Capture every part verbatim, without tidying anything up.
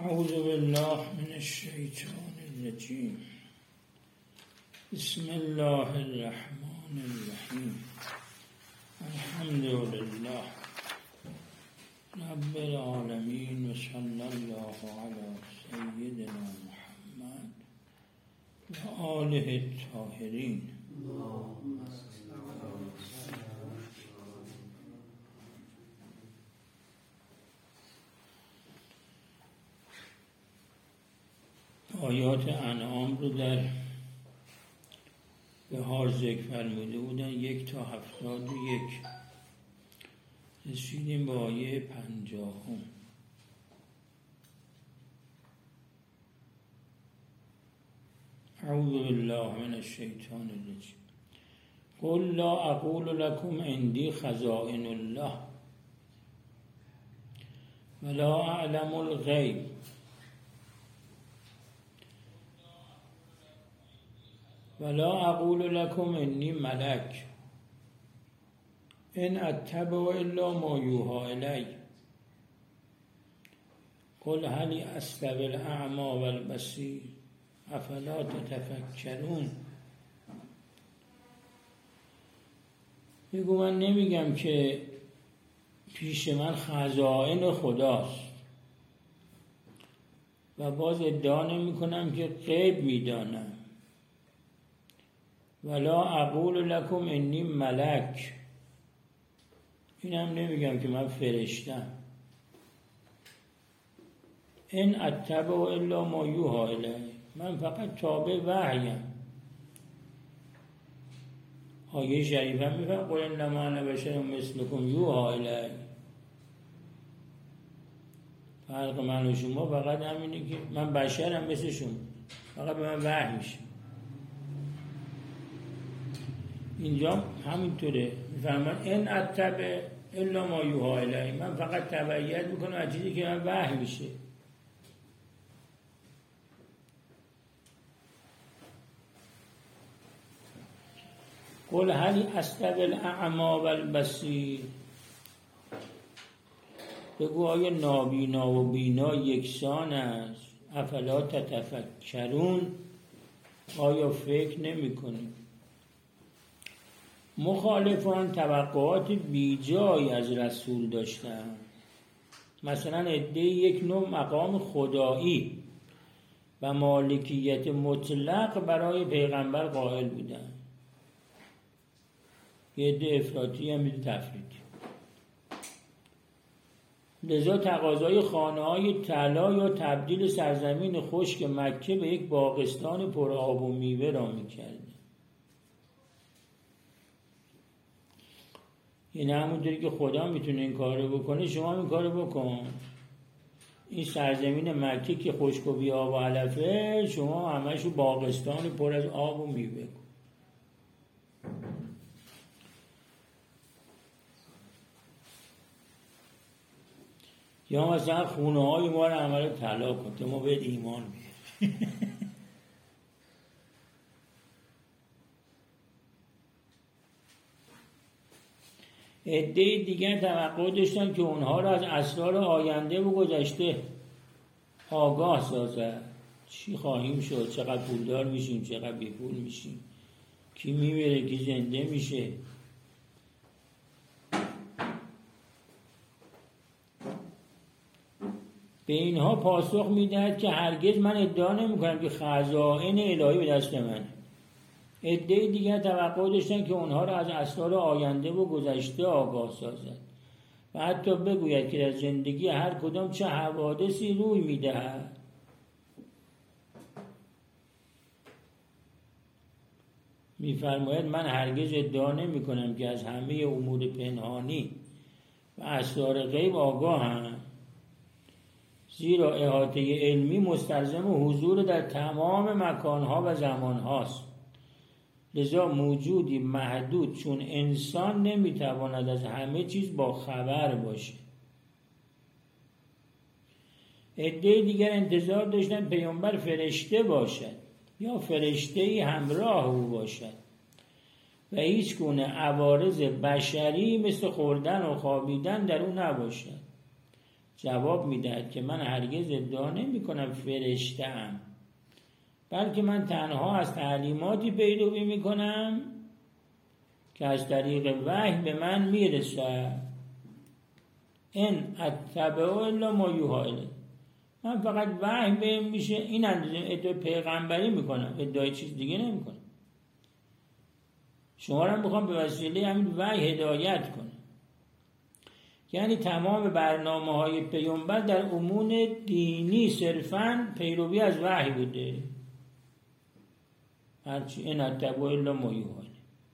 أعوذ بالله من الشيطان الرجيم. بسم الله الرحمن الرحيم. الحمد لله رب العالمين وصلى الله على سيدنا محمد وآله الطاهرين. آیات انعام رو در بهار ذکر فرموده بودن یک تا هفتاد و یک. رسیدیم به آیه پنجاهم. اعوذ بالله من الشیطان الرجیم. قل لا اقول لكم عندي خزائن الله ولا اعلم الغیب ولا اقول لكم انی ملک ان اتبع الا ما یوحى الی قل هل یستوی الاعمی والبصیر افلا تتفکرون. میگو من نمیگم که پیش من خزائن خداست و باز ادعا نمی کنم که غیب میدانم. ولا اقول لكم انی ملک، اینم نمیگم که من فرشتم. ان اتبع الا ما یوحى الی، من فقط تابع وحیم. آیه شریفه میفهم قل انما انا بشر مثلکم یوحى الی. فرق من و شما فقط همینه که من بشرم مثل شما، فقط به من وحی میشه. اینجا همینطوره، میفرمان ان اتبع الا ما یوحى الی، من فقط تبعیت میکنم از چیزی که من وحی میشه. قل هل یستوی الاعمی والبصیر، بگو آیا نابینا و بینا یکسان است؟ افلا تتفکرون، آیا فکر نمی کنید؟ مخالفان توقعات بیجای از رسول داشتن. مثلا عده یک نوع مقام خدایی و مالکیت مطلق برای پیغمبر قائل بودن، یه عده افراطی هم عده تفریطی. لذا تقاضای خانه‌های طلا یا تبدیل سرزمین خشک مکه به یک باغستان پر آب و میوه را می‌کرد. این همونطوری که خدا میتونه این کارو بکنه، شما این کارو بکن. این سرزمین مکه که خشک و بی آب و علفه، شما همشو باغستان پر از آب و میوه کن. یا مثلا خونه های ما رو عمل طلا کن تا ما بهت ایمان بیاریم. عده دیگر توقع داشتن که اونها را از اسرار آینده و گذشته آگاه سازد. چی خواهیم شد، چقدر پولدار میشیم، چقدر بی پول میشیم، کی میمیره، کی زنده میشه. به اینها پاسخ میدهد که هرگز من ادعا نمیکنم که خزائن الهی به دست منه. عده دیگر توقع داشتن که اونها را از اسرار آینده و گذشته آگاه سازد و حتی بگوید که در زندگی هر کدام چه حوادثی روی میدهد. میفرماید من هرگز ادعا نمی کنم که از همه امور پنهانی و اسرار غیب آگاهم، زیرا احاطه علمی مستلزم حضور در تمام مکانها و زمانهاست. لذا موجودی محدود چون انسان نمیتواند از همه چیز با خبر باشه. عده دیگر انتظار داشتن پیامبر فرشته باشد یا فرشته‌ای همراه او باشد و هیچ گونه عوارض بشری مثل خوردن و خوابیدن در او نباشد. جواب میدهد که من هرگز ادعا نمی کنم فرشته‌ام، بلکه من تنها از تعلیماتی پیروی می کنم که از طریق وحی به من میرسد. ان اتبع الا ما یوحی الی، من فقط وحی بهم میشه، این اندازه ادعای پیغمبری میکنم، ادعای چیز دیگه نمیکنم. شما را میخوام به وسیله همین وحی هدایت کنم. یعنی تمام برنامه های پیامبر در امور دینی صرفاً پیروی از وحی بوده. هرچی این اتبع الا ما یوحی الی،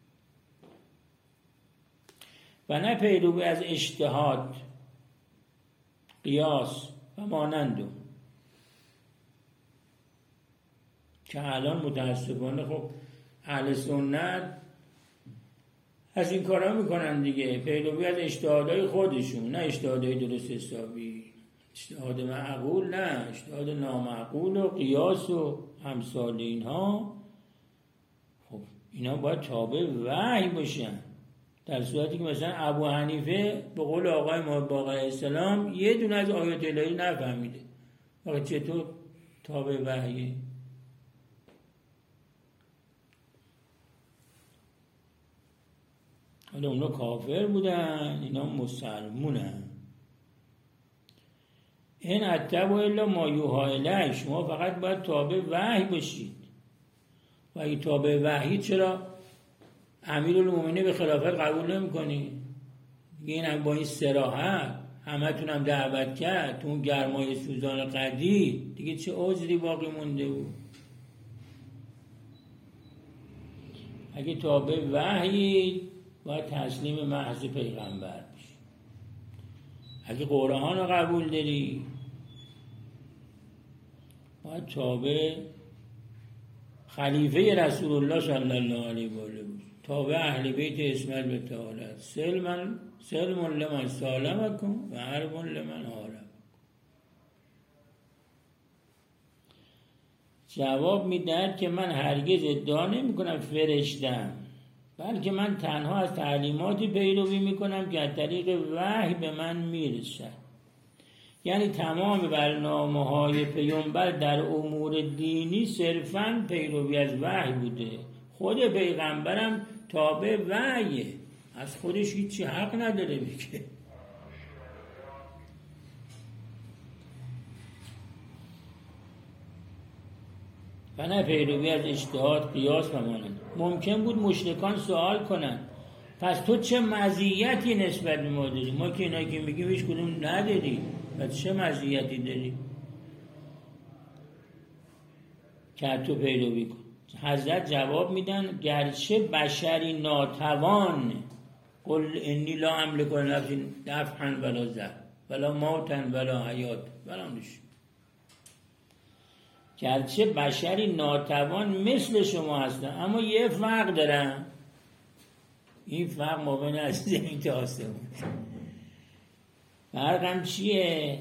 و نه پیروی از اجتهاد، قیاس و مانند که الان متاسفانه خب اهل سنت از این کارا میکنن دیگه، پیروی از اجتهادهای خودشون، نه اجتهادهای درست حسابی، اجتهاد معقول نه، اجتهاد نامعقول و قیاس و امثال اینها. خب اینا باید تابع وحی باشن، در صورتی که مثلا ابو حنیفه به قول آقای ما باقر السلام یه دونه از آیات الهی نفهمیده، واقعا چطور تابع وحیه؟ حالا اونا کافر بودن، اینا مسلمونن. این اتبع الا ما یوحی الی، شما فقط باید تابع وحی باشید. و این تابع وحی چرا امیرالمومنین به خلافت قبول نمی کنی؟ این هم با این صراحت همه تونم دعوت کرد تو اون گرمای سوزان قدی، دیگه چه عذری باقی مونده بود؟ اگه تابع وحی باید تسلیم محض پیغمبر بشی. اگه قرآن رو قبول داری باید تابع خلیفه رسول الله صلی الله علیه و آله بود، تابع اهل بیت اسماعیل به تعالی. سلم سلم لمن سالمکم و حرب لمن حارب. جواب میدهد که من هرگز ادعا نمی کنم فرشتم، بلکه من تنها از تعلیماتی پیروی میکنم که از طریق وحی به من میرسد. یعنی تمام برنامه های پیامبر در امور دینی صرفاً پیروی از وحی بوده. خود پیغمبرم تابع وحیه، از خودش هیچی حق نداره بگه. و نه پیروی از اجتهاد، قیاس و مانند. ممکن بود مشرکان سوال کنن پس تو چه مزیتی نسبت به ما داری؟ ما که اینا که میگیم هیچ کدوم نداری، پس چه مزیتی داری که تو پیروی کن؟ حضرت جواب میدن گرچه بشری ناتوان، قل انی لا املک لنفسی نفعا ولا ضرا ولا موتا ولا حیات ولا نشور، گرچه بشری ناتوان مثل شما هستن، اما یه فرق دارن. این فرق مابین از زمین تا آسمون. فرقم چیه؟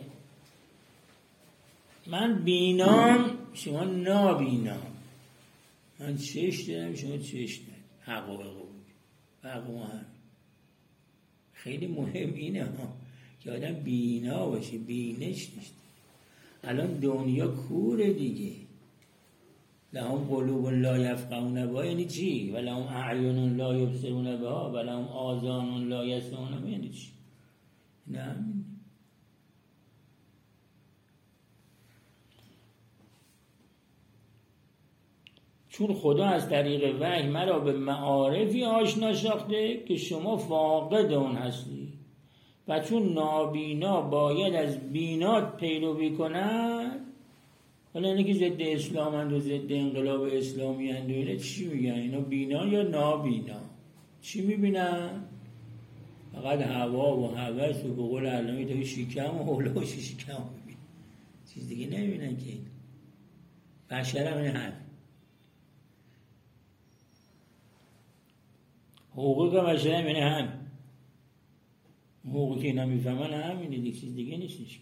من بینام، شما نابینام. من چشم دارم، شما چشم دارم. حق و حقوق فرق ما هم خیلی مهم اینه ها که آدم بینا باشه، بینش نیست. الان دنیا کوره دیگه. لهم قلوب لا یفقهون بها یعنی چی؟ و لهم اعین لا یبصرون بها و لهم آذان لا یسمعون بها یعنی چی؟ نه چون خدا از طریق وحی مرا به معارفی آشنا ساخته که شما فاقد اون هستی، و چون نابینا باید از بینات پیروی کند. حالا اینه که ضد اسلام اند و ضد انقلاب اسلامی اند و اینه چی میگن؟ اینا بینا یا نابینا؟ چی میبینن؟ فقط هوا و هوس و به قول علمی تا شیکم و هلوش شیکم میبینن، چیز دیگه نمیبینن که. بشر هم این هم حقوق بشر هم این هم حقوقی که اینا میفهمن همینه دیگه، چیز دیگه نیستش.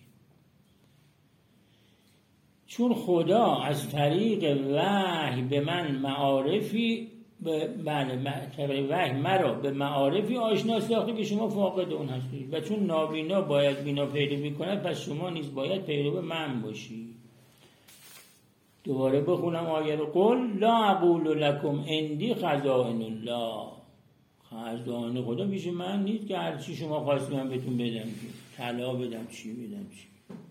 چون خدا از طریق وحی به من معارفی بله طبعا وحی مرا به معارفی آشنا ساخته که شما فاقد اون هستید و چون نابینا باید بینا پیروی کند پس شما نیز باید پیرو من باشی. دوباره بخونم آیه رو. قل لا اقول لکم عندی خزائن الله، خزائن خدا پیش من نیست که هر چی شما خواستید من بهتون بدم، طلا بدم چی بدم چی.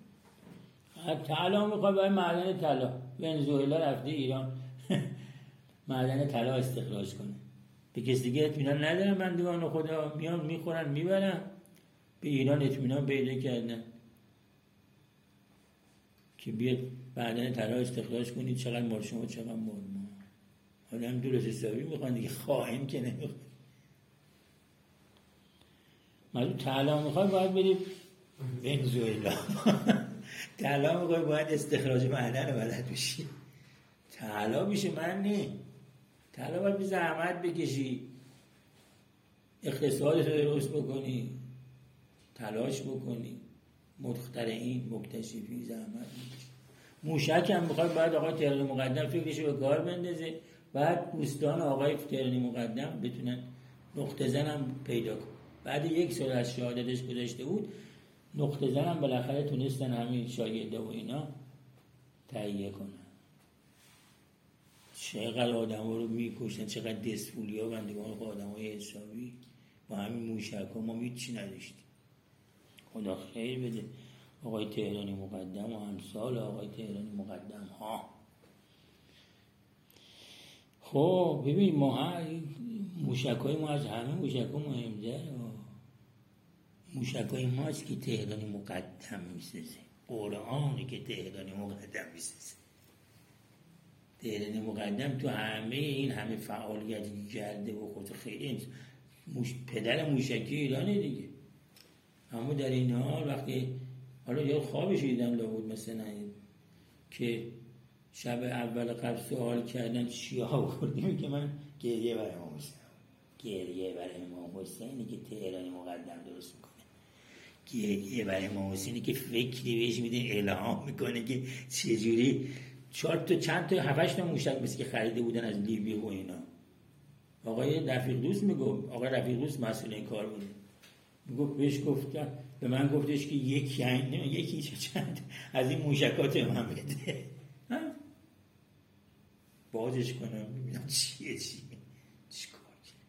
طلا میخواد برای معدن طلا، ونزوئلا رفته ایران معدن طلا استخراج کنه، به کسی دیگه اطمینان ندارن بندگان خدا، میان میخورن میبرن. به ایران اطمینان پیدا کردن که بیاد معدن طلا استخراج کنید، چقدر مال شما چقدر مال ما. حالا هم درست حسابی میخوان دیگه، خائن که نمیخوان. مالو طلا میخواد باید برید ونزوئلا طلا میخواد باید استخراج معدن رو بلد بشی. طلا بیشه من نی طلا باید بی زحمت بکشی، اقتصادت رو درست بکنی، تلاش بکنی، مخترعین مکتشفین زحمت بکشی. موشک هم میخواد باید آقای تهرانی مقدم فکرش رو به کار بندازه، بعد دوستان آقای تهرانی مقدم بتونن نقطه زن هم پیدا کن. بعد یک سال از شهادتش گذشته بود، نقطه زن هم بالاخره تونستن همین شاگرده و اینا تهیه کنن. چقدر آدم ها رو میکشن، چقدر دستفولی ها بندگان خود آدم های حسابی. با همین موشک ها ما هیچی نداشتیم. خدا خیر بده آقای تهرانی مقدم و امثال آقای تهرانی مقدم ها. خب ببین ما موشک های ما از همه موشک ها مهمتر. موشک های ماست که تهرانی مقدم میسازه، قرآنی که تهرانی مقدم میسازه. تهرانی مقدم تو همه این همه فعالیتی کرده و خود خیلی موش... پدر موشکی ایرانه دیگه. اما در این حال وقتی حالا یا خوابش دیدم لابد مثلا که شب اول قبل سوال کردن چی ها بخوردیم که من گریه برای امام حسین گریه برای امام حسینی که تهرانی مقدم درست میکنه، گریه برای امام حسینی که فکری بهش میده، الهام میکنه که چجوری چهار تا چند تا هفتش تا موشک مثل که خریده بودن از لیبی و اینا. آقای رفیق دوست میگفت، آقای رفیق دوست مسئول این کار بوده، میگفت بهش گفتن، به من گفتش که یکی نه یکی چند از این موشکات من بده بازش کنم ببینم چیه چی چیکار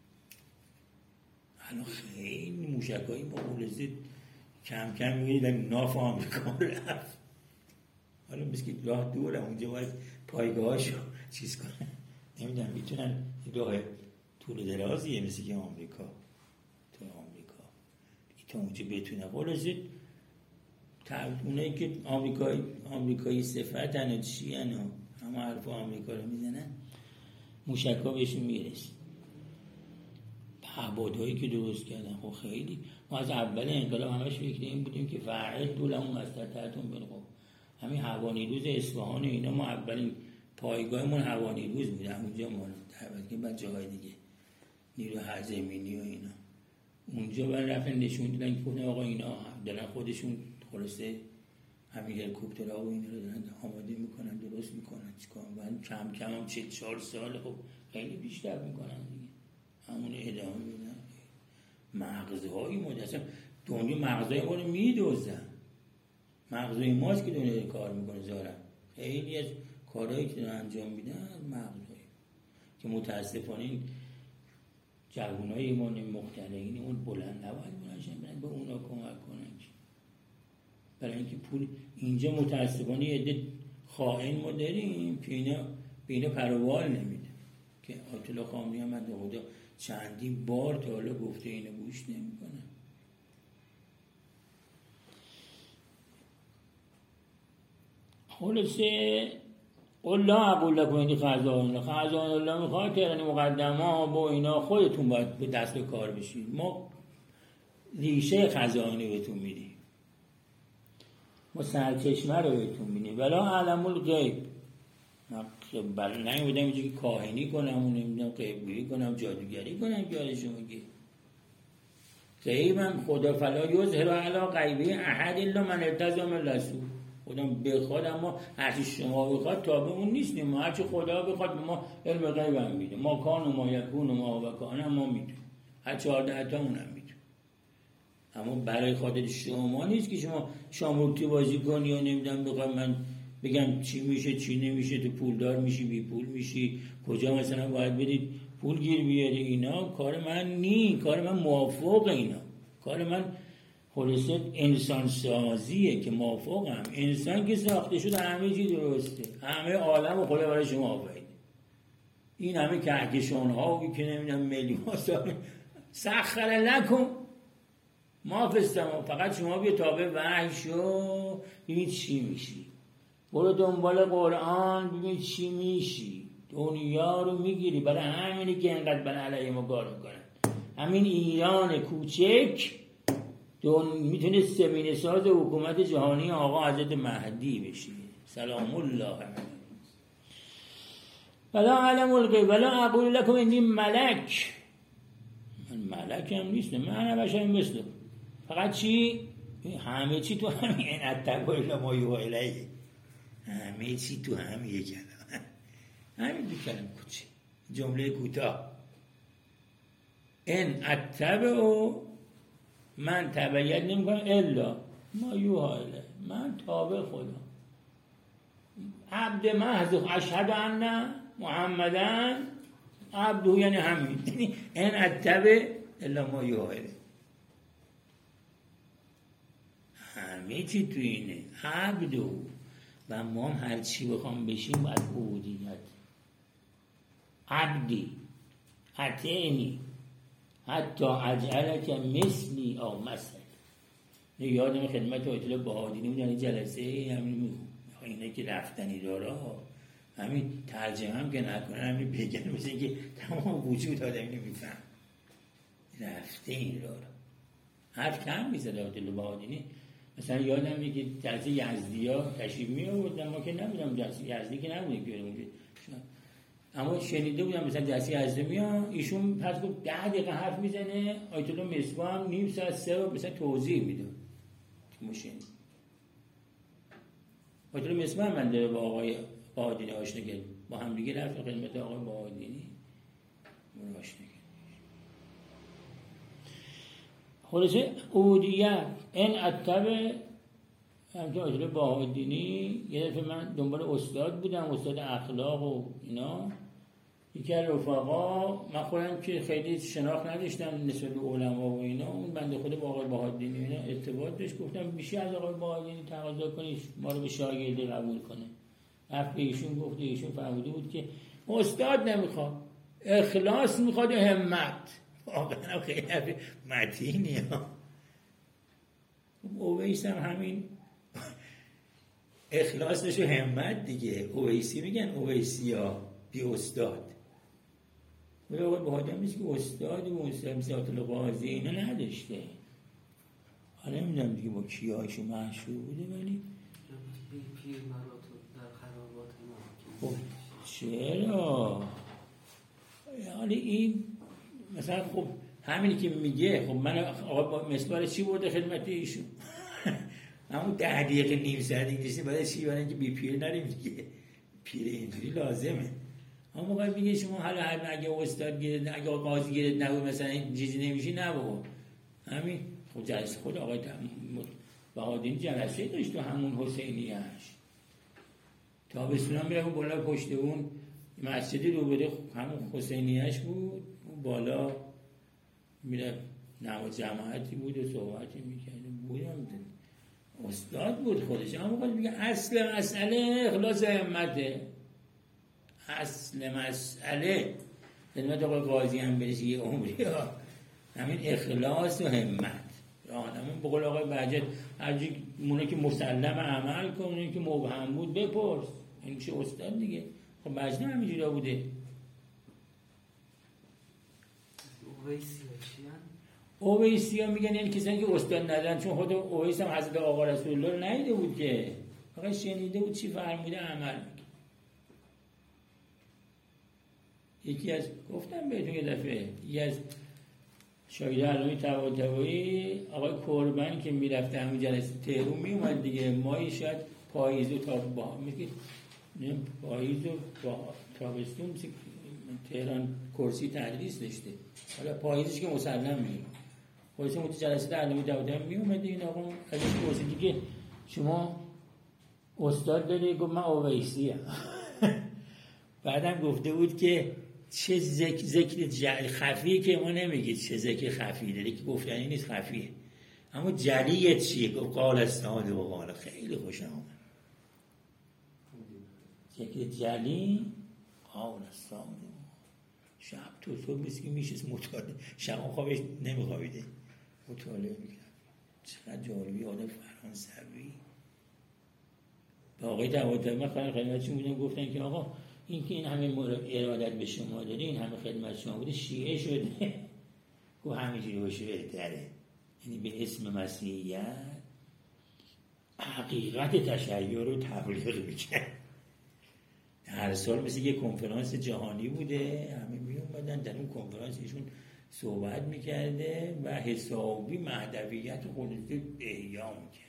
کنم. الان خیلی موشکایی با مولزه کم کم میگه ناف آمریکا رفت. حالا مثل که راه دورم اونجا باید پایگاهاشو چیز کنن، نمیدونم میتونن راه طول درازیه مثل که آمریکا تو آمریکا تا اونجا بتونه خلاصه اونایی که آمریکایی آمریکایی صفتن و چی هن همه حرف آمریکا رو میزنن، موشک ها بهشون میرسه. پهبادهایی که درست کردن خب خیلی ما از اول انقلاب همش فکر این بودیم که فرعه دولمون از تحتون بلقم. همین هوانیروز اصفهان اینا ما اولین پایگاهمون هوانیروز بوده، اونجا ما دعوت که بعد جاهای دیگه نیرو هرزمینی و اینا اونجا بعد رفتن نشون دیدن که گفتن آقا اینا دارن خودشون خلاصه همین هلیکوپترها و اینا رو دارن آماده میکنن درست میکنن چیکار بعد کم کم هم چه چهار سال خب خیلی بیشتر میکنن دیگه همون ادامه میدن. مغزهای مدرسه دنیا مغزهای ما رو میدوزن، مغزهای ماست که دنیا کار میکنه زارن. خیلی از کارهایی که دارن انجام میدن مغزهای که متاسفانه این جوانای ما مختلفین اون بلند نباید بلندشن برن به اونا کمک کنن، برای اینکه پول اینجا متاسفانه یه عده خائن ما داریم که اینا به اینا پروبال نمیده که آیت الله خامنه‌ای هم از خدا چندین بار تا حالا گفته اینو گوش نمیکنن. خلاصه قل لا اقول لكم عندي خزائن الله، خزائن الله میخواد تهرانی مقدمه با اینا خودتون باید به دست به کار بشید، ما ریشه خزائن بهتون میدیم، ما سرچشمه رو بهتون میدیم. ولا علم الغیب، بل نمیدونم اینجا که کاهنی کنم و نمیدونم غیبگویی کنم جادوگری کنم که حال شما که غیبم خدا فلا یظهر علی غیبه احد الا من ارتضی من رسول. خدا بخواد، اما هرچی شما بخواد تابع اون نیستیم. ما هرچی خدا بخواد به ما علم غیب هم میده. ما کان و ما یکون و ما و کان هم ما میدونیم، هر چهارده تا اون هم میدونیم. اما برای خاطر شما نیست که شما شامورتی بازی کنی و نمیدونم بخوام من بگم چی میشه چی نمیشه، تو پولدار میشی بی پول میشی، کجا مثلا باید برید پول گیر بیاری. اینا کار من نی، کار من موافق، اینا کار من خلاصه انسان سازیه که موافقم. انسان که ساخته شده همه چی درسته، همه عالم و خدا برای شما آفرید. این همه کهکشان ها که نمیدونم میلیون سال سخر لکم ما فستم، فقط شما بیا تابع وحی شو ببین چی میشی، برو دنبال قرآن ببین چی میشی، دنیا رو میگیری. برای همینی که انقدر بر علیه ما کار میکنن. همین ایران کوچک دون میتونه زمینه ساز حکومت جهانی آقا حضرت مهدی بشه سلام الله علیه. ولا علم الغیب ولا اقول لكم انی ملک، من ملک هم نیستم، من بشر مثل. فقط چی؟ همه چی تو همین اتقوا الا ما یوحی الیه، همه چی تو همین یک کلمه، همین دو کلمه کوچه، جمله کوتاه. ان اتبع، من تبعیت نمی کنم الا ما یوحی الیه، من تابع خدا، عبد محض. اشهد ان محمدن عبده، یعنی همین، ان اتبع الا ما یوحی الیه، همه چی تو اینه. عبدو و ما هم هر چی بخوام بشیم باید عبودیت. عبدی اتینی حتی اجعلک مثلی او مثل. یادم خدمت آیت الله بهادینی بودن جلسه همین میگم اینه که رفتنی داره، همین ترجمه هم که نکنن، همین بگن مثل که تمام وجود آدم اینو میفهم رفته این داره. حرف کم میزد آیت الله بهادینی. مثلا یادم میاد که جلسه یزدیا تشریف می آوردن، ما که نمیدونم جلسه یزدی که نبودیم که اونجا، اما شنیده بودم مثلا جلسه یزدی میاد ایشون پس گفت ده دقیقه حرف میزنه، آیت الله مصباح هم نیم ساعت سه رو مثلا توضیح میده. مشین آیت الله مصباح من داره با آقای بهادینی آشنا کرد، با هم دیگه رفت خدمت آقای بهادینی من آشنا کرد. خلاصه عبودیت ان اتبع. هم که آجره بهادینی یه دفعه من دنبال استاد بودم، استاد اخلاق و اینا، یکی از رفقا، من خودم که خیلی شناخت نداشتم نسبت به علما و اینا، اون بنده خود با آقای بهادینی اینا ارتباط داشت، گفتم بیشی از آقای بهادینی تقاضا کنی ما رو به شاگردی قبول کنه. رفت به ایشون گفت، ایشون فرموده بود که استاد نمیخواد، اخلاص میخواد و همت. واقعا خیلی حرف متینی ها. اویس هم همین اخلاصش و همت دیگه. اویسی میگن اویسی ها بی استاد. ولی آقای بهادر میشه که استادی و استاد مثل آیت الله قاضی اینا نداشته. حالا نمیدونم دیگه با کیایشو مشهور بوده، ولی پیر مراتب در خرابات ما. خب چرا؟ یعنی این مثلا خب همینی که میگه، خب من آقا مسئله چی برده خدمت ایشون؟ همون ده دقیقه نیم ساعت انگلیسی باید چی برای اینکه بی پیر نریم دیگه، پیر اینجوری لازمه. اما موقع میگه شما حالا اگه استاد گیرد، اگه قاضی گیرد نبود مثلا این چیزی نمیشه نبود همین. خب جلسه خود آقای بهادینی جلسه داشت تو همون حسینیه‌اش، تابستون میره اون بالا پشت اون مسجدی رو بره همون حسینیه‌اش بود، اون بالا میره نماز جماعتی بود و صحبتی میکرد بودم استاد بود خودش. اما باید میگه اصل مسئله اخلاص همته، اصل مسئله خدمت آقای قاضی هم برسی یه عمری ها همین اخلاص و همت. راهنمون به قول آقای بهجت هرچی مونه که مسلم عمل کن، اونی که مبهم بود بپرس، این میشه استاد دیگه. خب بهجت همینجوری بوده. اویسی ها چیان؟ اویسی ها میگن این کسانی که استاد ندارن، چون خود اویس هم حضرت آقا رسول الله رو ندیده بود که، فقط شنیده بود چی فرموده عمل میگه. یکی از گفتم بهتون یه دفعه یکی از شاگرد علامه طباطبایی آقای کربن که میرفته همین جلسه تهران میومد دیگه، مایی شاید پاییز و تا با میگه پاییز و با تابستون تهران کرسی تدریس داشته، حالا پاییزش که مسلم میگه خودش مت جلسه تعلیمی دادم می اومده این آقا از این پرسید دیگه شما استاد داری؟ گفت من اویسی ام. بعدم گفته بود که چه ذکر ذکر خفیه که ما نمیگید چه ذکر خفی داره که گفتنی نیست خفیه، اما جلیه چیه؟ گفت قال استاد و قال. خیلی خوشم آمد ذکر جلی قال استاد. شب تو صبح میسه که میشه مطالعه، شب خوابش نمیخوابیده مطالعه میکنم. چقدر جالبی آدم فرانسوی. با آقای طباطبایی من خدمتشون بودم گفتن که آقا این که این همه ارادت به شما داره، این همه خدمت شما بوده، شیعه شده. گفت همینجوری باشه بهتره، یعنی به اسم مسیحیت حقیقت تشیع رو تبلیغ میکنه. هر سال مثل یه کنفرانس جهانی بوده، همه می اومدن در اون کنفرانس ایشون صحبت میکرده و حسابی مهدویت خودش احیا میکرد.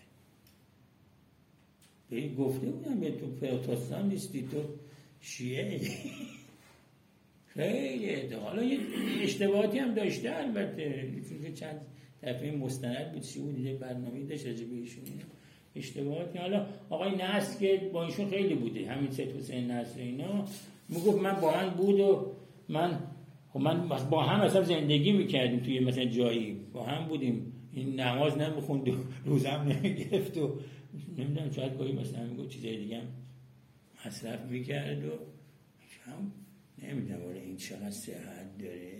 به گفته بودم به تو پروتستان نیستی، تو شیعه. خیلی حالا یه اشتباهاتی هم داشته البته، چون چند دفعه مستند بود چی بود دیگه برنامه‌ای داشت راجع به ایشون اشتباهاتی. حالا آقای نصر که با ایشون خیلی بوده، همین سید حسین نصر اینا میگفت من با من بود و من خب من با هم اصلا زندگی میکردیم توی مثلا جایی با هم بودیم، این نماز نمیخوند و روزم نمیگرفت و نمیدونم شاید گاهی مثلا میگفت چیزای دیگه هم مصرف میکرد و هم نمیدونم ولی این چقدر صحت داره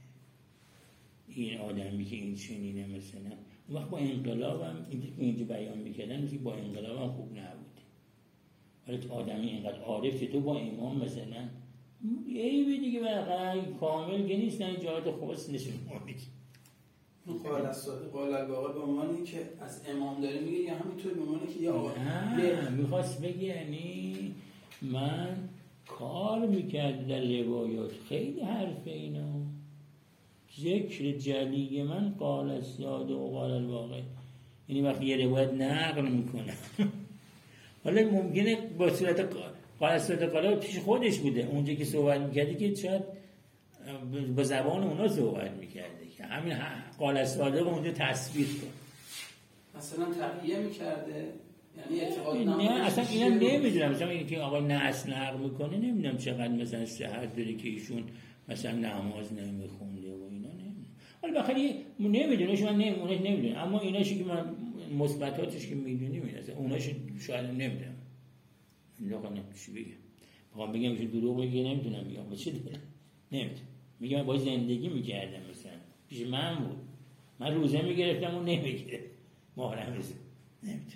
این آدمی که این چنینه. مثلا اون وقت با انقلاب هم اینجا بیان میکردن که با انقلاب هم خوب نبوده، ولی تو آدمی اینقدر عارف تو با امام مثلا یه بی دیگه برقرار کامل که نیستن جهات خاص نشون مونید. اون قال الصادق قال الواقع به عنوانی که از امام داره میگه یا همینطور به عنوانی که یا آقا نه میخواست بگه یعنی من کار میکرد در روایات خیلی حرف اینا ذکر جلی من قال الصادق و قال الواقع، یعنی وقتی یه روایت نقل میکنه حالا ممکنه با صورت قال الصادق قال پیش خودش بوده اونجا که صحبت میکردی که شاید با زبان اونا صحبت میکرده که همین قال الصادق اونجا تصویر کن مثلا تقیه میکرده یعنی اعتقاد نه اصلا اینم نمیدونم مثلا اینکه آقا نسل نقل میکنه نمیدونم چقدر مثلا صحت داره که ایشون مثلا نماز نمیخونده و اینا نمیدونم. حالا بخاطر نمیدونه شما نمیدونه نمیدونه اما ایناشو که من مثبتاتش که میدونیم این اصلا اوناشو شاید نمیدونم. لاغا نمیشه بگم بخوام بگم ایشون دروغ بگه نمیدونم بگم چه داره نمیدونم میگم با زندگی میکردم مثلا پیش من بود من روزه میگرفتم و نمیگرفت محرم نمیدونم.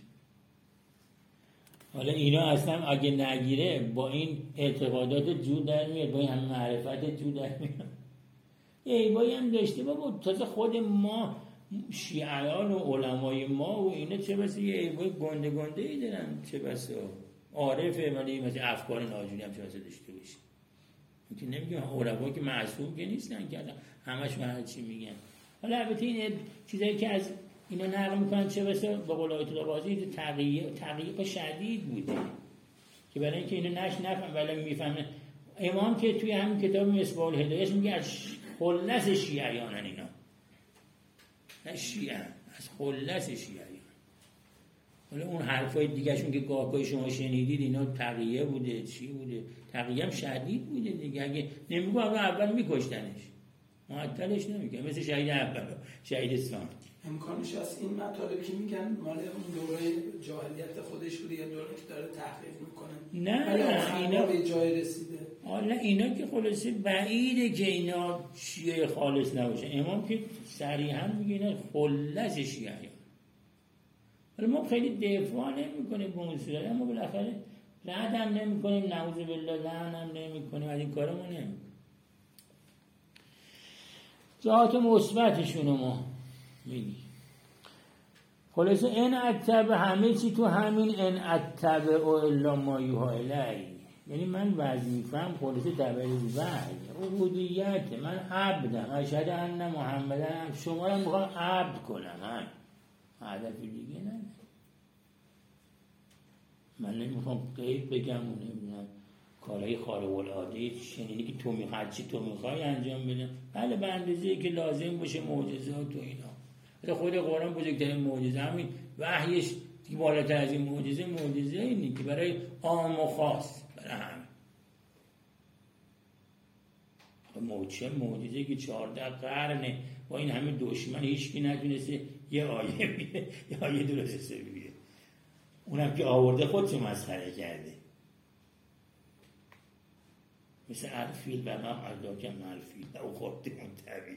حالا اینا اصلا اگه نگیره با این اعتقادات جو در میاد با این همه معرفت جو در میاد. یه ایبایی هم داشته بابا تازه خود ما شیعیان و علمای ما و اینا چه بسه یه ایبای گنده گنده ای دارن چه بسه عارفه ولی مثل افکار ناجوری هم چه بسه داشته باشه که نمیگم علما که معصوم که نیستن که همش من چی میگن. حالا البته این چیزایی که از اینا نقل میکنن چه بسه با قول آیت الله قاضی تقییق تقییق شدید بوده که برای اینکه اینا نش نفهم ولی میفهمه امام که توی همین کتاب مصباح الهدایه میگه از خلص شیعیانن اینا نه شیعه از خلص شیعیان. حالا اون حرفای دیگه شون که گاهگاه شما شنیدید اینا تقییه بوده چی بوده تقییه هم شدید بوده دیگه اگه نمیگو اول میکشتنش معطلش نمیگه مثل شهید اول شهید ثانی. امکانش هست این مطالبی که میگن مال اون دوره جاهلیت خودش بوده یا دوره که داره تحقیق میکنه نه نه اینا به جای رسیده. حالا اینا که خلاصه بعیده که اینا شیعه خالص نباشه امام که صریحا میگه اینا خلص شیعه. حالا ما خیلی دفاع نمیکنیم به اون صورت اما بالاخره رد هم نمیکنیم نعوذ بالله لعن هم نمیکنیم از این کارا ما نمیکنیم. جهات مثبتشون ما میگی خلاصه این اتبع همه چی تو همین این اتبع و الا ما یوها الی، یعنی من وظیفه‌ام خلاصه تبع وحی عبودیت من عبدم اشهد ان محمدن شما رو میخوام عبد کنم هم هدف دیگه نه من نمیخوام غیب بگم و نمیدونم کارهای خارق العاده شنیدی که تو میخوای چی تو میخوای انجام بده. بله به اندازه‌ای که لازم باشه معجزات و اینا. خود قرآن بزرگترین معجزه همین وحیش که بالاتر از این معجزه معجزه اینه که برای عام و خاص برای همه. موچه معجزه که چهارده قرنه با این همه دشمن هیچکی نتونسته یه آیه بیه یه آیه درست بیه. اونم که آورده خودشو مسخره کرده. مثل الفیل و ما ادراک ما الفیل او خود منتبی.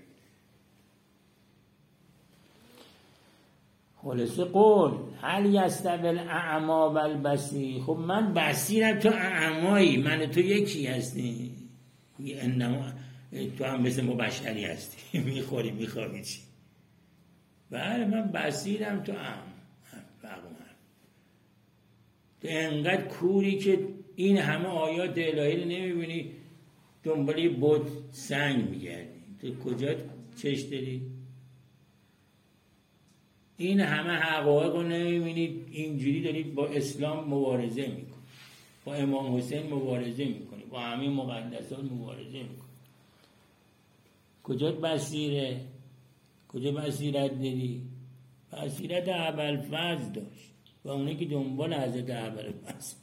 خلاصه قول هل یستوی الاعمی و البصیر. خب من بصیرم تو اعمایی، من تو یکی هستی. انما تو هم مثل ما بشری هستی میخوری میخوابی چی. بله من بصیرم تو اعم فقط تو انقدر کوری که این همه آیات الهی رو نمیبینی دنبالی بود سنگ میگردی. تو کجا چش داری؟ این همه حقایق رو نمیبینی اینجوری داری با اسلام مبارزه میکنی، با امام حسین مبارزه میکنی، با همه مقدسات مبارزه میکنی. کجا بصیره؟ کجا بصیرت داری؟ بصیرت ابوالفضل داشت و اونه که دنبال حضرت ابوالفضل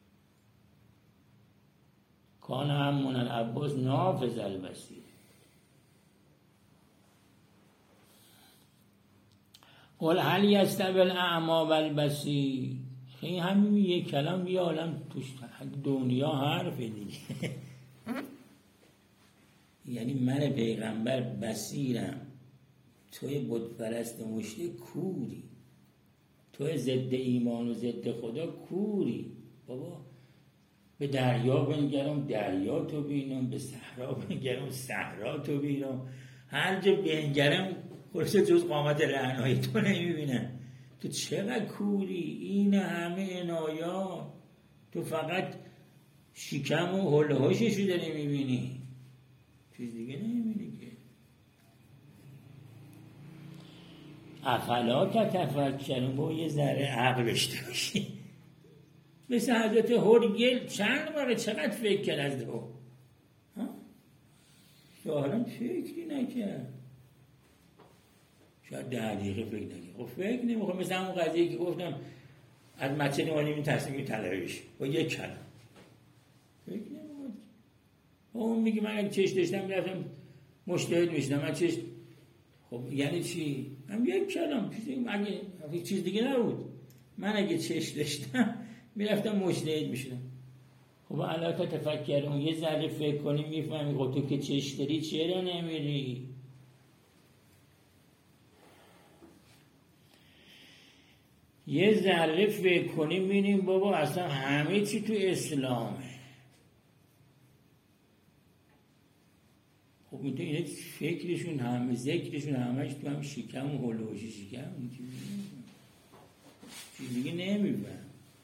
کان همون العباس نافذ البصیر. قل هل یستوی الاعمی و البصیر. این همین یک کلام یه عالم توش دنیا حرفه دیگه. یعنی من پیغمبر بصیرم، توی بتپرست مشرک کوری، توی ضد ایمان و ضد خدا کوری. بابا به دریا بنگرم دریا تو بینم، به صحرا بنگرم صحرا تو بینم، هر جا بنگرم خلاصه جز قامت رعنایی تو نمیبینم. تو چقدر کوری، این همه عنایات تو فقط شکم و حله هاششو داری میبینی، چیز دیگه نمیبینی که. افلا تتفکرون. با یه ذره عقل داشته باشی. مثل حضرت هرگل چند باره چقدر فکر کرد از دو شاهران فکری نکرد، شاید ده دقیقه فکر نکرد. خب فکر نمیخوام مثل همون قضیه که گفتم از مچه نمانی این تصمیم طلبه بشه با یک کلم فکر نمیخواد. اون میگه من اگه چش داشتم میرفتم مجتهد میشدم. من چش خب یعنی چی؟ هم یک کلم اگه چیز دیگه نبود. من اگه چش داشتم میرفتم مجتهد میشدم. خب علاقه تفکرون یه ذره فکر کنی میفهمی. خب تو که چش داری چرا نمیری؟ یه ذره فکر کنی می‌بینیم بابا اصلا همه چی تو اسلامه. خب میتونه اینه فکرشون همه ذکرشون همش تو هم شکم و هلوش شکم چیز دیگه نمیبرم.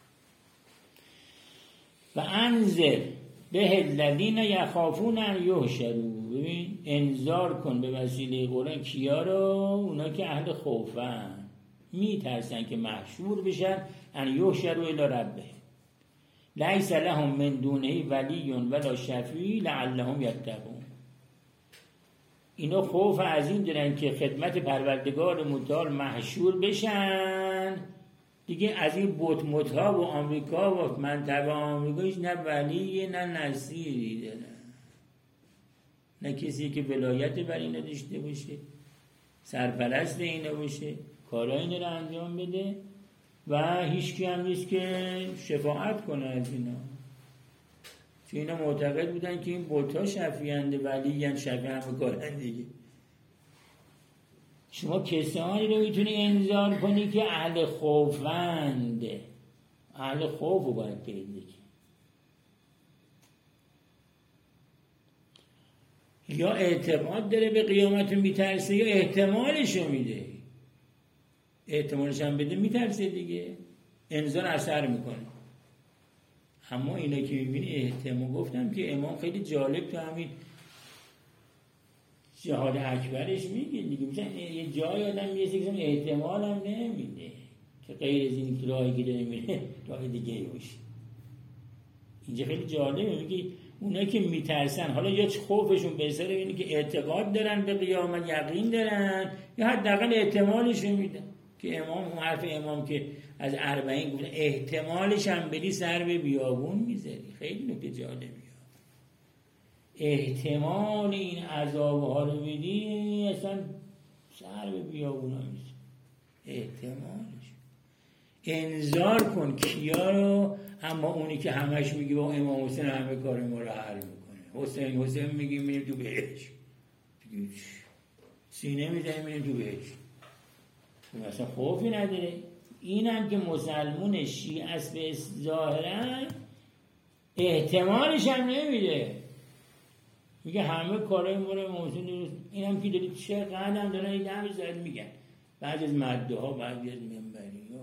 و انذر به الذین یخافون ان یحشروا. ببین انذار کن به وسیله قرآن کیا رو؟ اونا که اهل خوفن، میترسن که محشور بشن. ان یحشروا الی ربه لیس لهم من دونه ولی ولا شفیع لعلهم یتقون. اینا خوف از این دارن که خدمت پروردگار متعال محشور بشن دیگه. از این بت متها و آمریکا و منطقه آمریکایش نه ولی نه نصیری دارن، نه کسی که ولایت بر اینا داشته باشه، سرپرست اینا باشه، کارای اینا رو انجام بده و هیچ کی هم نیست که شفاعت کنه از اینا. چون اینا معتقد بودن که این بت‌ها شفیعند ولی یعنی شفیع هم کارن دیگه. شما کسانی رو میتونی انذار کنی که اهل خوفند. اهل خوف رو باید پیدا کنی. یا اعتقاد داره به قیامت میترسه یا احتمالشو میده. احتمالش هم بده میترسه دیگه، انذار اثر میکنه. اما اینا که میبینی احتمال، گفتم که امام خیلی جالب تو همین جهاد اکبرش میگه دیگه، مثلا یه جای آدم میرسه که احتمال هم نمیده. که غیر از این راهی که داره میره راه دیگه باشه. اینجا خیلی جالبه، میگه اونایی که میترسن، حالا یا خوفشون به سر اینه که اعتقاد دارن به قیامت، یقین دارن، یا حداقل احتمالشون میدن که امام، اون حرف امام که از اربعین گفت احتمالش هم بری سر به بیابون میذاری. خیلی نکته جالبیه، احتمال این عذابها رو بدی اصلا سر به بیابون ها میذاری. احتمالش انذار کن کیا رو؟ اما اونی که همش میگی با امام حسین همه کار ما رو حل میکنه، حسین حسین میگی میریم تو بهشت، سینه میزنیم میریم تو بهشت، اون اصلا خوفی نداره. اینم که مسلمون شیعه است به ظاهرا احتمالش هم نمیده، میگه همه کارهای ما رو امام حسین درست. اینم که دارید چه قدم دارن این همه زد میگن، بعد از مده ها، بعد از منبری ها،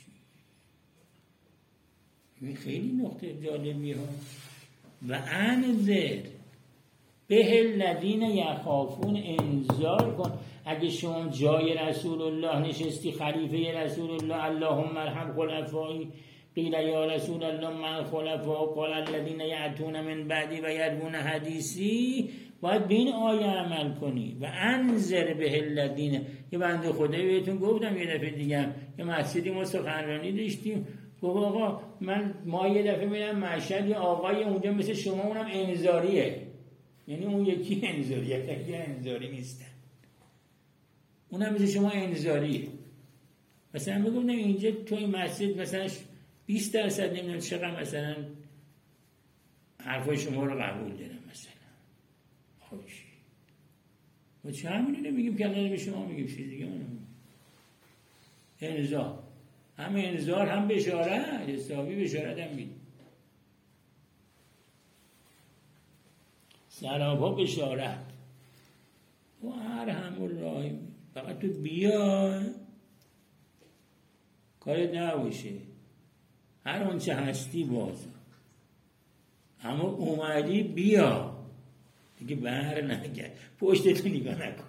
این خیلی نقطه جالبی ها. و انذر به الذین یخافون، انذار کن اگه شما جای رسول الله نشستی، خلیفه رسول الله، اللهم ارحم خلفایی، قیل یا رسول الله من خلفا، قال الذین یأتون من بعدی و یروون حدیثی، باید به این آیه عمل کنی. و انذر به الذین، یه بنده خدایی بهتون گفتم یه دفعه دیگه، یه مسجدی ما سخنرانی داشتیم، گفت آقا من ما یه دفعه میرم مشهد، یه آقای اونجا مثل شما، اونم انذاریه، یعنی اون یکی انذاریه، یکی انذاری نیستن، اونم مثل شما انذاریه. مثلا بگم نه اینجا تو این مسجد مثلا بیست درصد نمیدونم چقدر مثلا حرفای شما رو قبول دارم مثلا، خوشی ما چه همینی نمیگیم که الان به شما میگیم چیز دیگه اونم انذار، هم انذار هم بشارت، حسابی بشارت هم میدیم، سرابا بشارت و هر همون راهی، فقط تو بیا کارت نباشه، هر اونچه هستی باز، اما اومدی بیا دیگه، بر نگرد، پشتتو نگاه نکن.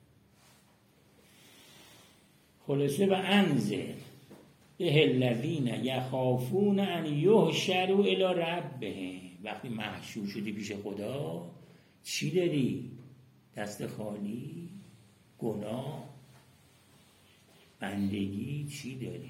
خلاصه و انذر به الذین یخافون ان یحشروا الی ربهم، وقتی محشور شدی پیش خدا چی داری؟ دست خالی، گناه، بندگی، چی داری؟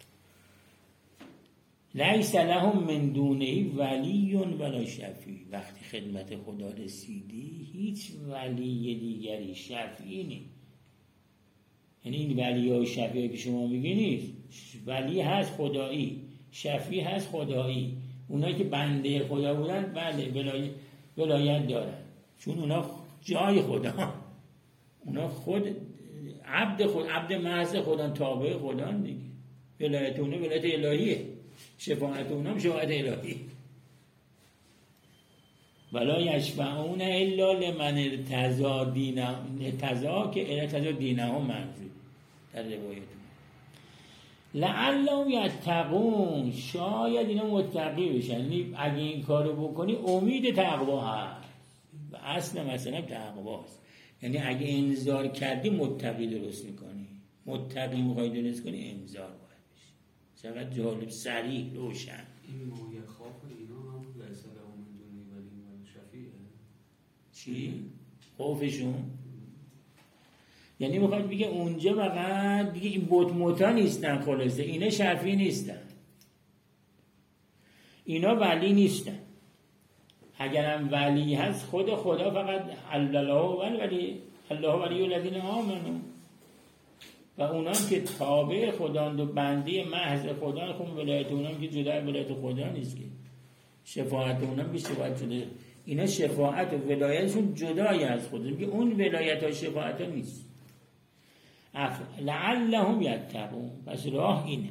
لیس لهم من دونه ولی ولا شفیع، وقتی خدمت خدا رسیدی هیچ ولی دیگری شفیعی نیست. یعنی این ولی های شفیعی که شما میگی نیست، ولی هست خدایی، شفیع هست خدایی، اونایی که بنده خدا بودن بله ولایت, ولایت دارن، چون اونا جای خدا، اونا خود عبد خود، عبد محض خدا، تابع خدا دیگه، ولایت اونا ولایت الهیه، شفاعت اونا هم شفاعت الهی. ولا یشفعون الا لمن ارتضی دینه، ارتضی که ارتضی دینه هم منظور در روایت لعلهم یتقون، شاید اینا متقی بشن. یعنی اگه این کارو بکنی امید تقوا هست و اصل مثلا تقواست. یعنی اگه انذار کردی متقی درست میکنی، متقی میخوای درست کنی انذار باید بشی. چقدر جالب، صریح، روشن. این مویه خواب اینا هم لیس لهم من دونه ولی ولا شفیع. چی؟ خوفشون؟ یعنی میخواد بگه اونجا فقط دیگه این بت متا نیستن، خلاصه اینا شفیع نیستن، اینا ولی نیستن. اگرم ولی هست خود خدا، فقط الله ولی الله ولی الذین آمنوا، و اونام که تابع خداند و بنده محض خدا، خب ولایت اونام که جدا ولایت خدا نیست که، شفاعت اونام که شفاعت شده، اینا شفاعت و ولایتشون جدای از خدا، میگه اون ولایت ها شفاعت ها نیست. لعلهم یتقون، پس راه اینه.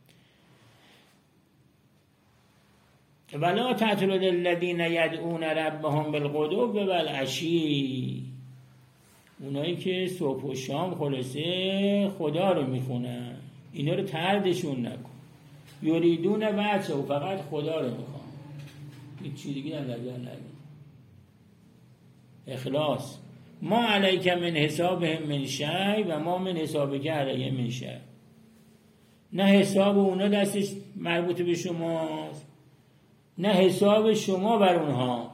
ولا تطرد الذین یدعون ربهم بالغدو والعشی، اونایی که صبح و شام خلاصه خدا رو میخونن، اینا رو طردشون نکن. یریدون وجهه، و فقط خدا رو میخوان، هیچ چیز دیگه در نظر نگیر. اخلاص. ما علیک من حسابهم من شیء و ما من حسابک علیهم من شیء. نه حساب اونا دستش مربوط به شماست، نه حساب شما بر اونها.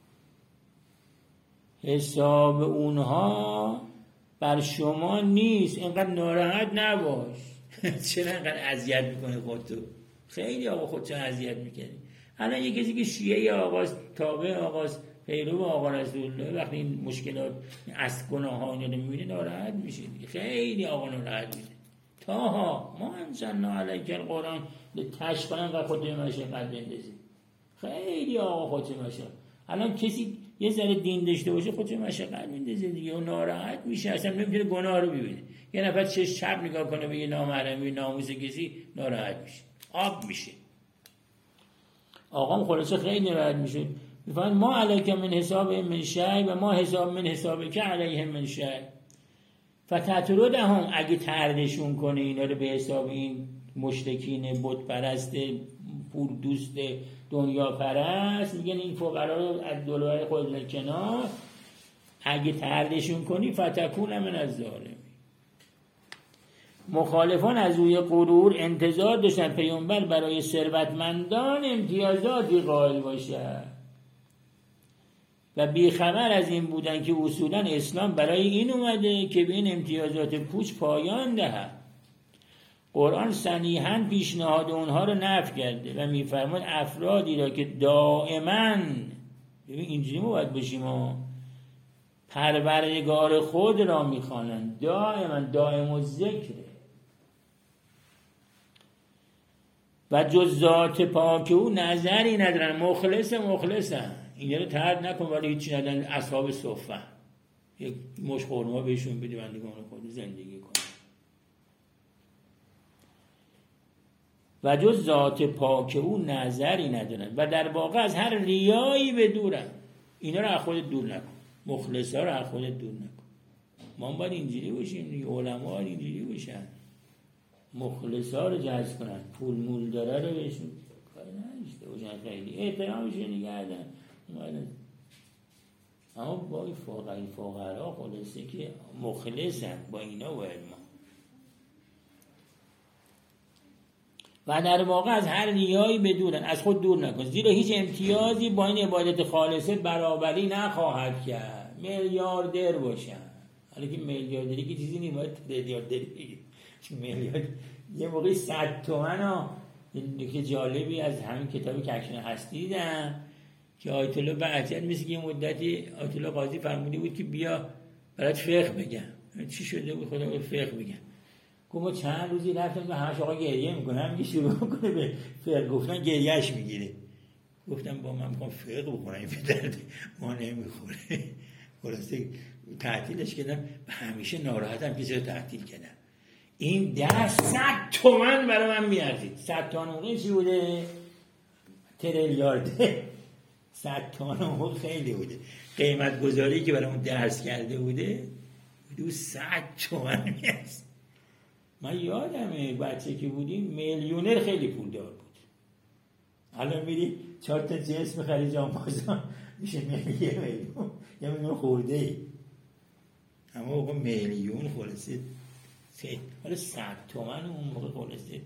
حساب اونها بر شما نیست. اینقدر ناراحت نباش. چرا اینقدر اذیت میکنه خودتو؟ خیلی آقا خودتو اذیت میکنی. الان یه کسی که شیعه آقاست، تابع آقاست، پیرو آقا رسول الله، وقتی این مشکلات از گناه ها اینا رو میبینه ناراحت میشه دیگه. خیلی آقا ناراحت میشه. تاها ما انزلنا علیک القرآن تشقا و خودت مشقت بندازی. خیلی آقا خودت مشقت. الان کسی یه ذره دین داشته باشه خودت مشقت میندازه دیگه و ناراحت میشه، اصلا نمیتونه گناه رو ببینه. یه نفر چش چپ نگاه کنه به یه نامحرمی ناموس کسی ناراحت میشه، آب میشه. آقام خلاصه خیلی ناراحت میشه. میفهمن ما علیک من حساب من شی و ما حساب من حساب که علیهم من شی. فتطردهم، اگه تردشون کنه اینا رو به حساب این مشرکین بت پرست پور دوست دنیا پرست، میگن این فقرا رو از دلوهای خود کنار، اگه تردشون کنی فتکون من از ظالمی. مخالفان از روی غرور انتظار داشتن پیامبر برای ثروتمندان امتیازاتی قائل باشه و بیخبر از این بودن که اصولا اسلام برای این اومده که به این امتیازات پوچ پایان دهد. قرآن صریحاً پیشنهاد اونها رو نفی کرده و میفرماد افرادی را که دائما، ببین اینجوری ما باید باشیم، ما پروردگار خود را میخوانند، دائما دائم الذکره و جز ذات پاک او نظری ندارن، مخلص مخلصن. اینا رو ترد نکن ولی هیچی ندن. اصحاب صفه یک مش خورما بهشون بدی بندگان خود زندگی کن. و جز ذات پاک او نظری ندارن و در واقع از هر ریایی به دورن. اینا رو از خودت دور نکن، مخلص ها رو از خودت دور نکن. ما باید اینجوری باشیم دیگه، علما باید اینجوری باشن، مخلص ها رو جذب کنن، پول مول داره رو بهشون کاری نداشته باشن، خیلی احترامشون نگه دارن. اما با این فقرای فقرا خلاصه که مخلصن، با اینا باید ما. و در واقع از هر ریایی بدورن، از خود دور نکن، زیرا هیچ امتیازی با این عبادت خالصه برابری نخواهد کرد. میلیاردر باشن، حالا که میلیاردری که چیزی نیست، باید میلیاردری بگید. میلیارد یه موقعی صد تومن ها. نکته جالبی از همین کتاب کشف هستی دیدم که آیت الله بهجت مثل که یه مدتی آیت الله قاضی فرموده بود که بیا برات فقه بگم. چی شده بود؟ خدا فقه بگم. گفتم ما چند روزی رفتم که همش آقا گریه میکنه، همین شروع میکنه به فقه گفتن گریهش میگیره. گفتم با من میخوام فقه بکنم، این پدر ما نمیخوره. خلاصه تعطیلش کردم. همیشه ناراحتم که چرا تعطیل کردم. این ده صد تومن برای من میارزید. صد تومن اون چی بوده؟ تریلیارده. صد تومن اون خیلی بوده. قیمت گذاری که برای اون درس کرده بوده دو صد تومن میارزید. من یادمه بچه که بودیم میلیونر خیلی پولدار بود. الان میری چهار تا جنس میخری جانبازان میشه میلیون، یه میلیون خورده ای. اما آقا میلیون خلاصه خیلی. حالا صد تومن اون موقع خلاصه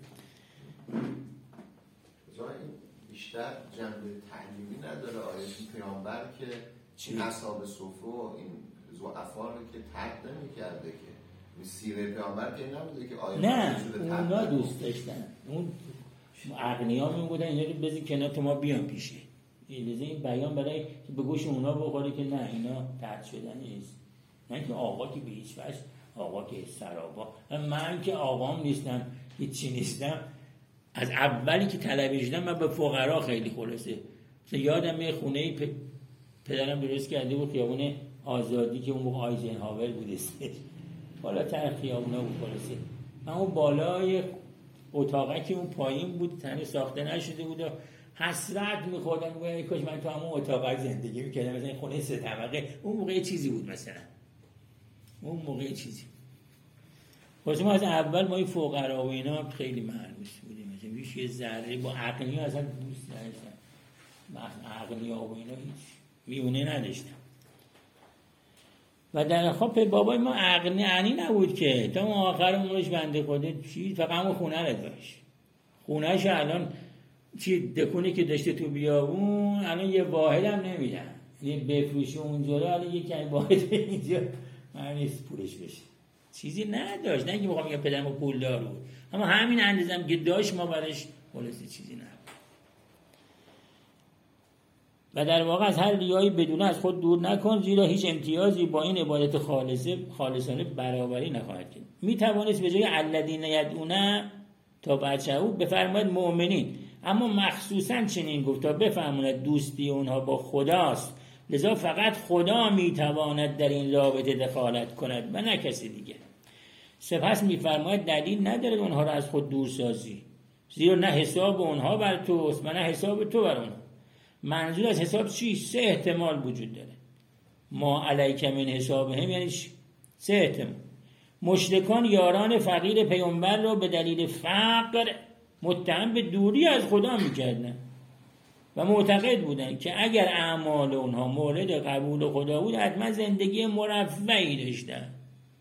بیشتر جنبه تعلیمی نداره آیه پیامبر که این اصحاب صفه و این ضعفا رو که ترک نمی‌کرده، که سیره پیامبر که نبوده که آیه نه اونا دوست داشتن، اون اغنیا میگفتن اینا رو بزن کنار تو ما بیان پیشه. این این بیان برای که به گوش اونا بخوره که نه اینا ترک شدن نیست. نه که آقا که به هیچ وجه، آقا که سرابا، من که آقام نیستم، هیچی نیستم. از اولی که طلبه شدم من به فقرا خیلی خلاصه. یادم یه خونه پ... پدرم درست کرده بود خیابون آزادی که اون موقع آیزنهاور بود اسمش. بالاتر خیابونا بود خلاصه. من اون بالای اتاقی که اون پایین بود تنه ساخته نشده بود و حسرت می‌خوردم میگم کاش من تو همون اتاق زندگی می‌کردم، مثلا خونه سه طبقه. اون موقع چیزی بود، مثلا اون موقع چیزی. واسه ما از اول ما این فقرا و اینا خیلی مهروس بودیم، مثلا هیچ یه ذره با عقلیا اصلا دوست نداشتم. من عقلیا و اینا هیچ میونه نداشتم. و در خب بابای ما اغنی نبود که تا آخر عمرش بنده خدا چی فقط همون خونه رو داشت. خونهش الان چی دکونی که داشته تو بیابون الان یه واحد هم نمیدن، یه بفروشه اونجا رو الان یه کمی واحد اینجا معنی پولش بشه. چیزی نداشت، نه که بخوام یه پدرم پولدار بود، اما همین اندازم که داشت ما برش خلاصی چیزی نبود. و در واقع از هر ریایی بدون از خود دور نکن، زیرا هیچ امتیازی با این عبادت خالصه خالصانه برابری نخواهد کرد. می توانست به جای الذین یدعون تا بچه‌ها بفرماید مؤمنین، اما مخصوصا چنین گفت تا بفهموند دوستی اونها با خداست، لذا فقط خدا می تواند در این رابطه دخالت کند و نه کسی دیگه. سپس می فرماید دلیل نداره اونها را از خود دور سازی، زیرا نه حساب اونها بر توست و نه حساب تو بر اونها. منظور از حساب چی؟ سه احتمال وجود داره. ما علیک من حسابهم یعنی سه احتمال. مشرکان یاران فقیر پیامبر را به دلیل فقر متهم به دوری از خدا میکردن و معتقد بودن که اگر اعمال اونها مورد قبول خدا بود حتما زندگی مرفهی داشتن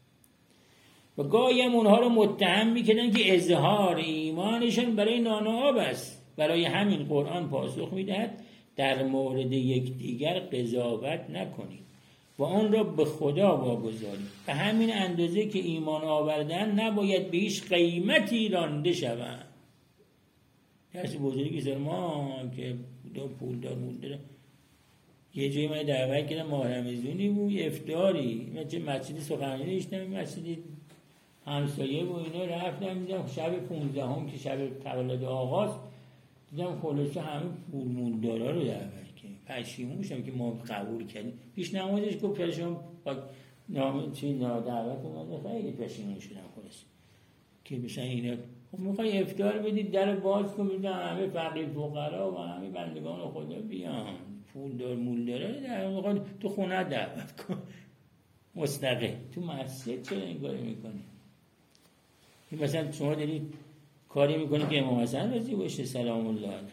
و گاهی هم اونها را متهم میکردن که اظهار ایمانشان برای نان و آب است. برای همین قرآن پاسخ میدهد در مورد یکدیگر قضاوت نکنید و آن را به خدا واگذارید. به همین اندازه که ایمان آوردن نباید به هیچ قیمتی رانده شوند. درس بزرگی سر ما که پول دار مونده یه جایی من دعوت کردم ماه رمضانی بود افطاری، من چه مسجدی سخنرانی داشتم، مسجدی همسایه و اینا رفتم دیدم شب پونزدهم که شب تولد آغاز دیدم خلاصه همه پول مولدارا رو دعوت کردیم. پشیمون شدم که ما قبول کردیم. پیش نمازش گفت پرشون با نام چی دعوت اومده، خیلی پشیمون شدم خلاصه که مثلا اینا خب میخوای افطار بدید در باز کن بدید همه فقیر فقرا و همه بندگان خدا بیان، پول دار مولدارا در میخواد تو خونه دعوت کن مستقل، تو مسجد چرا این کاری میکنی؟ مثلا شما دارید کاری میکنه که امام حسن رضی باشه سلام الله علیه.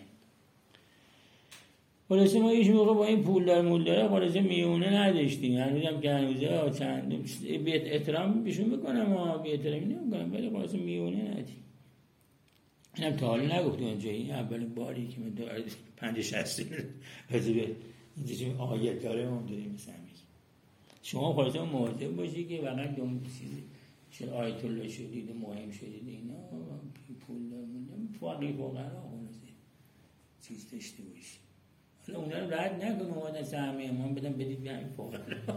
خلاصه ما هیچ موقع با این پولدار مولدارا خلاصه میونه نداشتیم. هنوزم که هنوزه چند بیت احترام بهشون میکنم و بی احترامی نمیکنم، ولی خلاصه میونه ندیم. اینم تا حالا نگفتم اونجا، این اولین باری که من دارد پنج شستی راضی به اینجا چون آیت داره ما داریم مثلا میگیم. شما خلاصه مواظب باشید که واقعا دوم چیزی شد آیت الله شدید مهم شدید اینا پول دارمون فقیر فقرا خلاصه چیز داشته باشید. حالا اونا رو رد نکنم اومدن سهمه امام بدن بدید به همین فقرا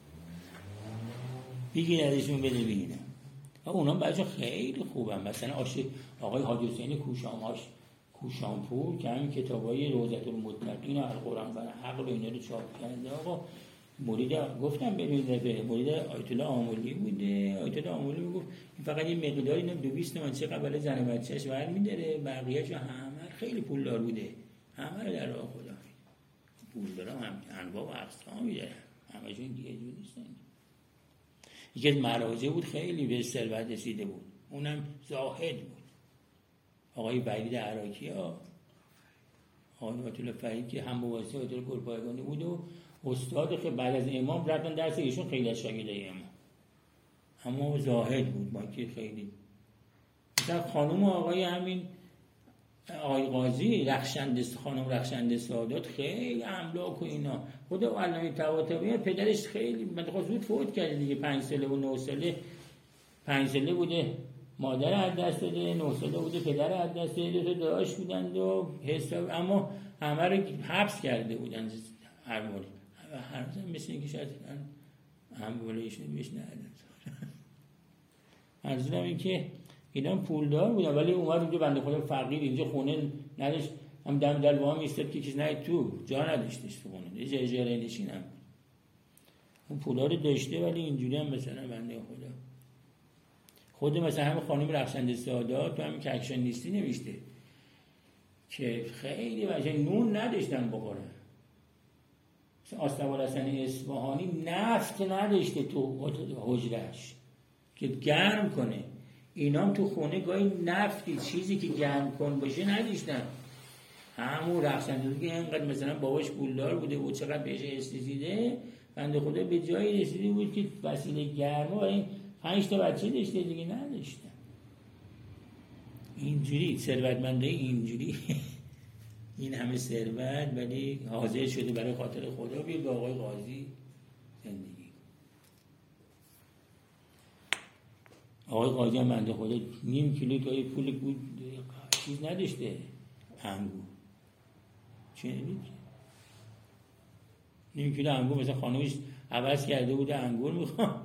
بگیر ازشون بده بگیرم. اونا بچه خیلی خوبن. مثلا آقای حاجی حسین کوشاماش کوشامپور که همین کتابای روضة المتقین و القرآن و عقل و اینا رو چاپ کرده. آقا مرید گفتم برید به مرید آیت الله آملی بوده. آیت الله آملی میگفت فقط یه مقداری اینم دو بیست تومن چه قبل زن بچه‌اش ور می‌داره، بقیه‌اش همه خیلی پولدار بوده، همه رو در راه خدا پولدارا هم انواع و اقسامی دارن، همشون یه جور نیستن. یکی از مراجع بود خیلی به ثروت رسیده بود، اونم زاهد بود، آقای فرید عراقی ها، آقای آیت الله فرید که هم واسه آیت الله گلپایگانی بود و استاد که بعد از امام رفتن درس ایشون خیلی از شاگردای امام، اما زاهد بود با که خیلی مثلا خانم آقای همین آقای قاضی رخشنده خانم رخشنده سادات خیلی املاک و اینا، خود علامه طباطبایی پدرش خیلی من زود فوت کرده دیگه، پنج ساله و نه ساله، پنج ساله بوده مادر از دست داده، نه ساله بوده پدر از دست داده، دو تا داداش بودند و حساب، اما همه رو حبس کرده بودند هر موری هر روز مثل اینکه شاید هم بولایشون بیش ندادن. منظورم این که اینا پولدار بودن ولی اومد اونجا بنده خدا فقیر اینجا خونه نداشت، هم دم در وام ایستاد که کسی نه تو جا نداشتش تو خونه، یه جای اجاره نشینم اون پولا رو داشته ولی اینجوری هم مثلا بنده خدا خود مثلا همه خانم رخشنده سادات تو همین ککشن نیستی نوشته که خیلی وجه نون نداشتن بخورن. آستوال حسن اصفهانی نفت نداشته تو حجرش که گرم کنه، اینام تو خونه گاهی نفتی چیزی که گرم کن باشه نداشتن. همون رخصنده که اینقدر مثلا باباش پولدار بوده و چقدر بهش استیزیده بنده خدا به جایی رسیده بود که وسیله گرما برای پنج تا بچه داشته دیگه نداشتن. اینجوری ثروتمنده اینجوری این همه ثروت ولی حاضر شده برای خاطر خدا بیاد با آقای قاضی زندگی. آقای قاضی هم بنده خدا نیم کیلو توی پول بود چیز نداشته، انگور چه نمید نیم کیلو انگور مثلا خانوش عوض کرده بوده انگور میخوام،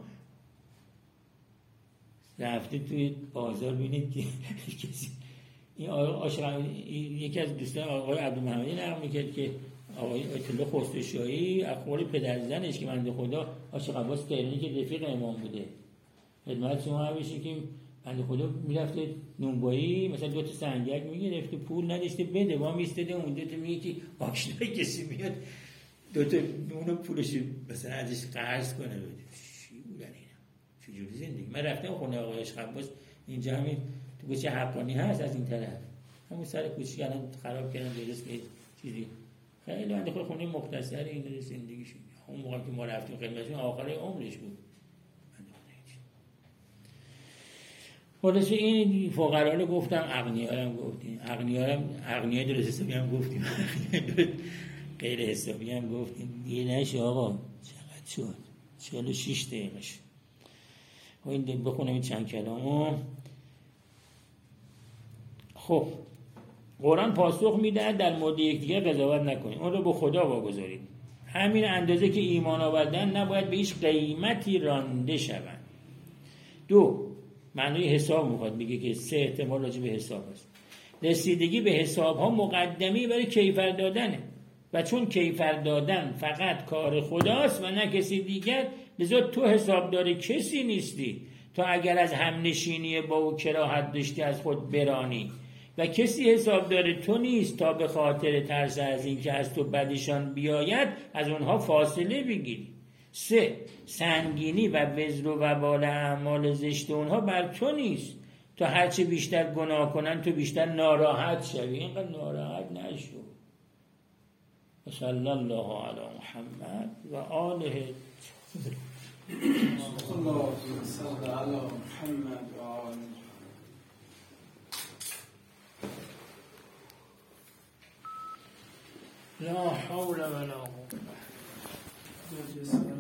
رفته توی بازار بینید که کسی این آقای یکی از دوستان آقای عبدالمحمدی نقل میکرد که آقای آیت الله خسروشاهی اقوال پدرزنش که بنده خدا عاشق عباس تهرانی که رفیق امام بوده خدمت شما هم بشه که بنده خدا میرفته نونوایی مثلا دو تا سنگک میگرفته پول نداشته بده با میستده اون دو تا میگه که آشنای کسی میاد دو تا نون پولش مثلا ازش قرض کنه بده. چی بودن اینا؟ چجوری زندگی؟ من رفتم خونه آقای عاشق عباس اینجا همین تو کوچه حقانی هست از این طرف همون سر کوچه الان خراب کردن درست که چیزی خیلی بنده خدا خونه مختصر این زندگیش اون موقع که ما رفتیم خدمتشون آخر عمرش بود. خلاصه این فقرا رو گفتم، اغنیا رو هم گفتیم، اغنیا رو اغنیا درست حسابی هم گفتیم، غیر حسابی هم گفتیم. دیگه نشه آقا چقدر شد؟ چهل و شش دقیقه شد. این بخونم این چند کلامو. خب قرآن پاسخ میده در مورد یکدیگر قضاوت نکنید، اون رو به خدا واگذارید. همین اندازه که ایمان آوردن نباید به هیچ قیمتی رانده شوند. دو، معنی حساب میخواد بگه که سه احتمال راجع به حساب است. رسیدگی به حساب ها مقدمی برای کیفر دادنه و چون کیفر دادن فقط کار خداست و نه کسی دیگر، لذا تو حسابدار کسی نیستی تا اگر از همنشینی با او کراهت داشتی از خود برانی و کسی حسابدار تو نیست تا به خاطر ترس از این که از تو بدشان بیاید از اونها فاصله بگیری. سه، سنگینی و وزر و وبال اعمال زشت اونها بر تو نیست تا هرچه بیشتر گناه کنن تو بیشتر ناراحت شوی. اینقدر ناراحت نشو. صلی الله علی محمد و آله. الله صلی علی محمد و آله. لا حول ولا قوة.